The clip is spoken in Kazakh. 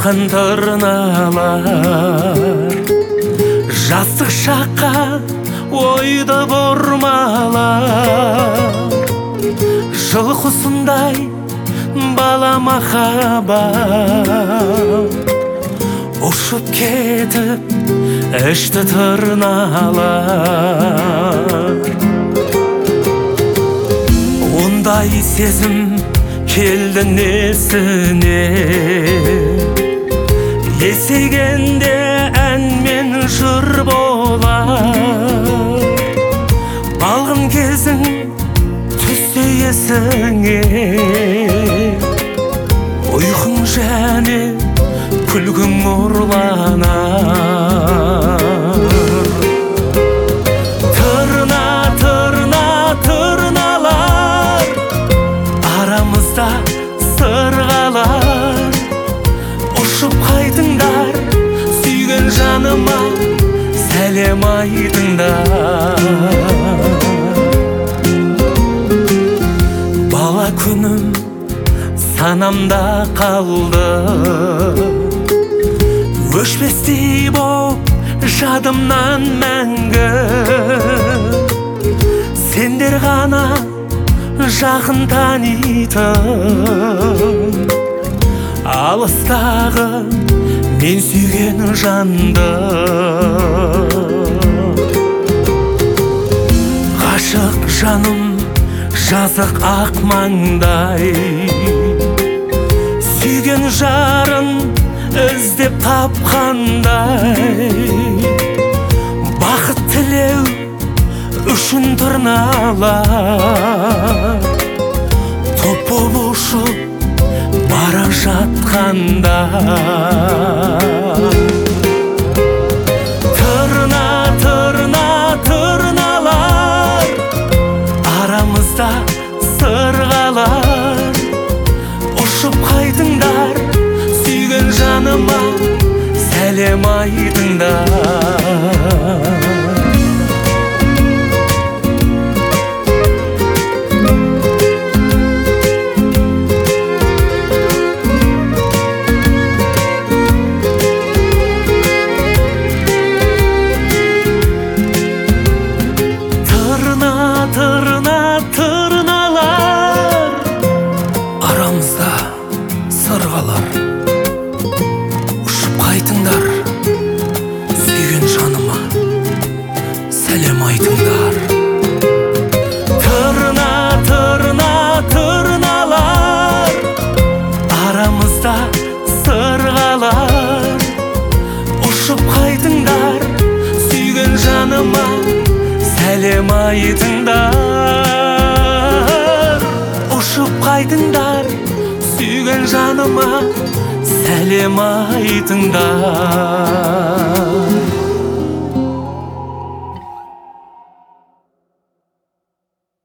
жақын тырналар, жастық шаққа ойды бұрмалар, жыл құсындай бала махаббат ұшып кетіп ішті тырналар. Ондай сезім келді несіне, есейгенде ән мен жыр болар. Балғын кезің түссе есіңе, ұйқың және күлгің ұрланар. Тырналар, арамызда сырғалар. Ұшып қайтыңдар, сүйген жаныма сәлем айтыңдар. Бала күнім санамда қалды, өшпестей боп жадымнан мәңгі. Сендер ғана жақын танитын, алыстағы мен сүйген жанды. Ғашық жаным жазық ақ маңдай, сүйген жарын іздеп тапқандай. Бақыт тілеу үшін тырналар, топ боп ұшып бара жатқанда. Тырналар, арамызда сырғалар. Ұшып қайтыңдар, сүйген жаныма сәлем айтыңдар. Тырналар, арамызда сырғалар. Ұшып қайтыңдар, сүйген жаныма сәлем айтыңдар. Тырналар, арамызда сырғалар. Ұшып қайтыңдар, сүйген жаныма сәлем айтыңдар. Ұшып қайтыңдар, сүйген жаныма сәлем айтыңдар.